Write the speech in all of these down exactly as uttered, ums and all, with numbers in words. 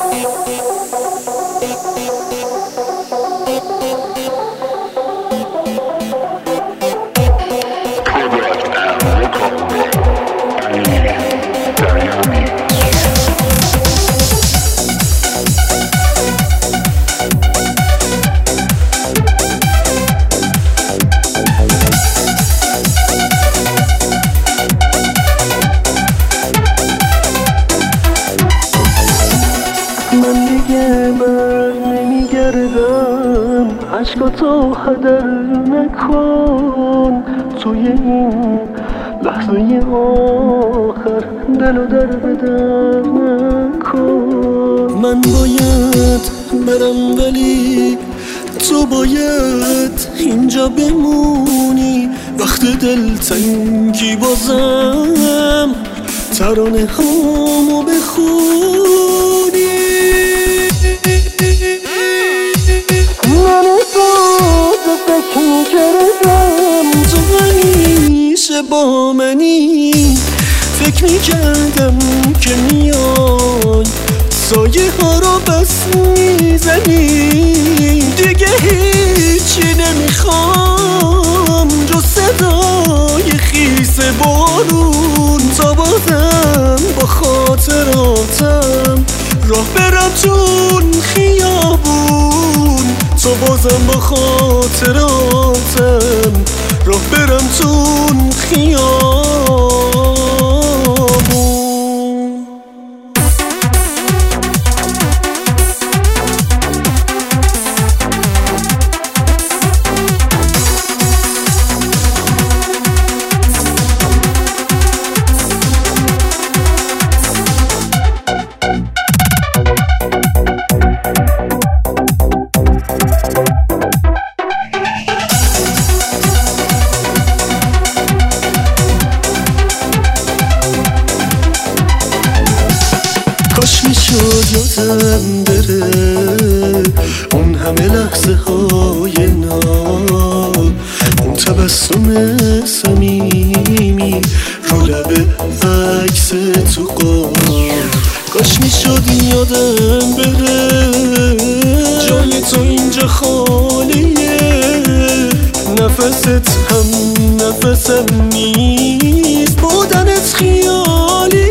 عشقاتو هدر نکن توی این لحظه آخر دلو در بدر نکن. من باید برم ولی تو باید اینجا بمونی. وقت دلتنگی بازم ترانه هامو بخونی. تو همیشه با منی، فکر میکردم که میای سایه ها رو بس میزنی. دیگه هیچی نمیخوام جز صدای خیس بارون. تا بازم با خاطراتم راه برم چون خیابون. تو بازم با خاطراتم راه برم تون خیابون. کاش میشد یادم بره اون همه لحظه های ناب، اون تبسم صمیمی رو لب عکس تو قاب. کاش میشد یادم بره جای تو اینجا خالیه. نفست هم نفسم نیست، بودنت خیالیه.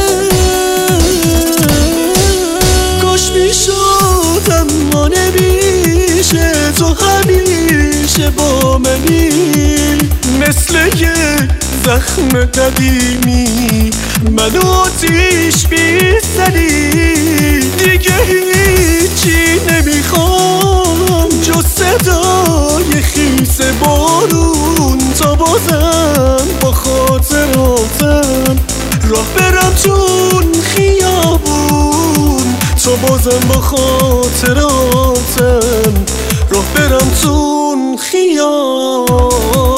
اما نمیشه تو همیشه با منی. مثل یه زخم قدیمی منو آتیش میزنی. دیگه هیچی نمیخوام جز صدای خیس بارون. تا بازم با خاطراتم راه برم چون خیابون. تو بازم با خاطراتم راه برم تون خیابون.